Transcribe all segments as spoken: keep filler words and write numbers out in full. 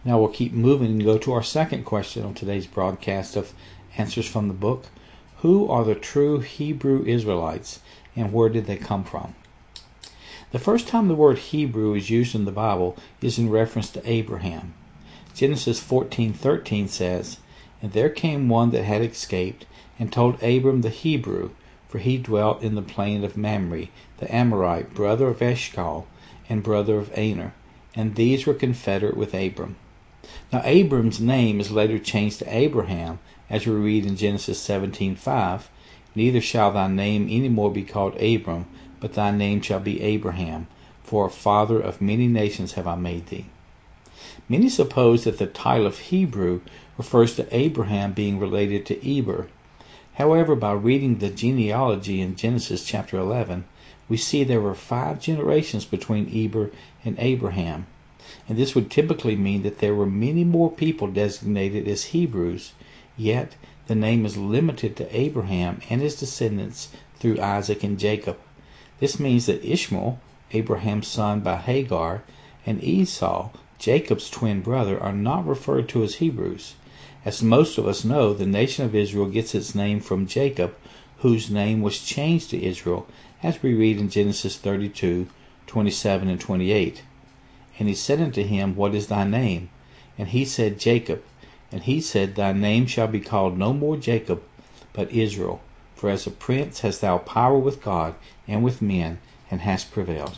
Now we'll keep moving and go to our second question on today's broadcast of Answers from the Book. Who are the true Hebrew Israelites, and where did they come from? The first time the word Hebrew is used in the Bible is in reference to Abraham. Genesis fourteen thirteen says, "And there came one that had escaped, and told Abram the Hebrew, for he dwelt in the plain of Mamre, the Amorite, brother of Eshcol, and brother of Aner, and these were confederate with Abram." Now Abram's name is later changed to Abraham, as we read in Genesis seventeen five, "Neither shall thy name any more be called Abram, but thy name shall be Abraham, for a father of many nations have I made thee." Many suppose that the title of Hebrew refers to Abraham being related to Eber. However, by reading the genealogy in Genesis chapter eleven, we see there were five generations between Eber and Abraham, and this would typically mean that there were many more people designated as Hebrews, yet the name is limited to Abraham and his descendants through Isaac and Jacob. This means that Ishmael, Abraham's son by Hagar, and Esau, Jacob's twin brother, are not referred to as Hebrews. As most of us know, the nation of Israel gets its name from Jacob, whose name was changed to Israel, as we read in Genesis thirty-two twenty-seven and twenty-eight. "And he said unto him, What is thy name? And he said, Jacob. And he said, Thy name shall be called no more Jacob, but Israel. For as a prince hast thou power with God and with men, and hast prevailed."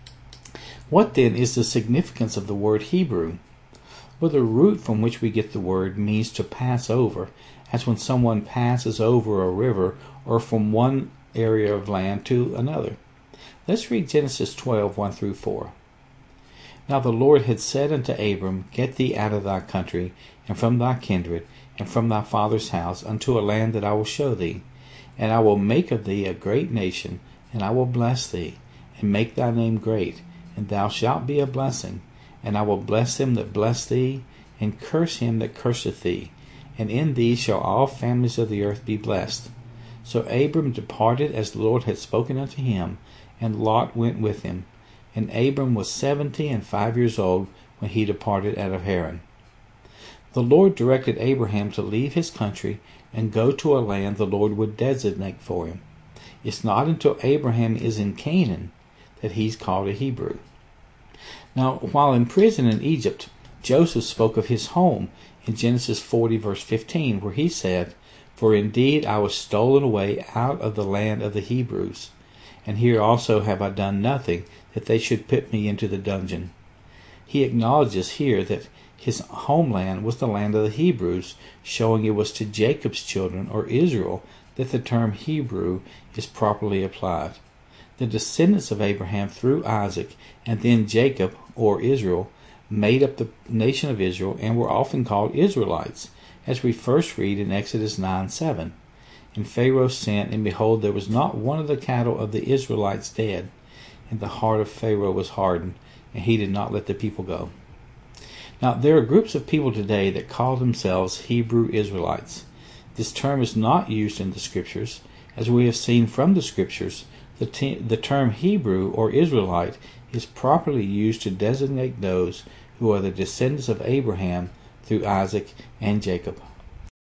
What then is the significance of the word Hebrew? Well, the root from which we get the word means to pass over, as when someone passes over a river or from one area of land to another. Let's read Genesis twelve one through four. "Now the Lord had said unto Abram, Get thee out of thy country, and from thy kindred, and from thy father's house, unto a land that I will show thee. And I will make of thee a great nation, and I will bless thee, and make thy name great, and thou shalt be a blessing. And I will bless him that bless thee, and curse him that curseth thee. And in thee shall all families of the earth be blessed. So Abram departed as the Lord had spoken unto him, and Lot went with him. And Abram was seventy and five years old when he departed out of Haran." The Lord directed Abraham to leave his country and go to a land the Lord would designate for him. It's not until Abraham is in Canaan that he's called a Hebrew. Now, while in prison in Egypt, Joseph spoke of his home in Genesis forty verse fifteen, where he said, "For indeed I was stolen away out of the land of the Hebrews, and here also have I done nothing, that they should put me into the dungeon." He acknowledges here that his homeland was the land of the Hebrews, showing it was to Jacob's children, or Israel, that the term Hebrew is properly applied. The descendants of Abraham through Isaac and then Jacob, or Israel, made up the nation of Israel and were often called Israelites, as we first read in Exodus nine seven. "And Pharaoh sent, and behold, there was not one of the cattle of the Israelites dead. And the heart of Pharaoh was hardened, and he did not let the people go." Now, there are groups of people today that call themselves Hebrew Israelites. This term is not used in the Scriptures. As we have seen from the Scriptures, the, te- the term Hebrew or Israelite is properly used to designate those who are the descendants of Abraham through Isaac and Jacob.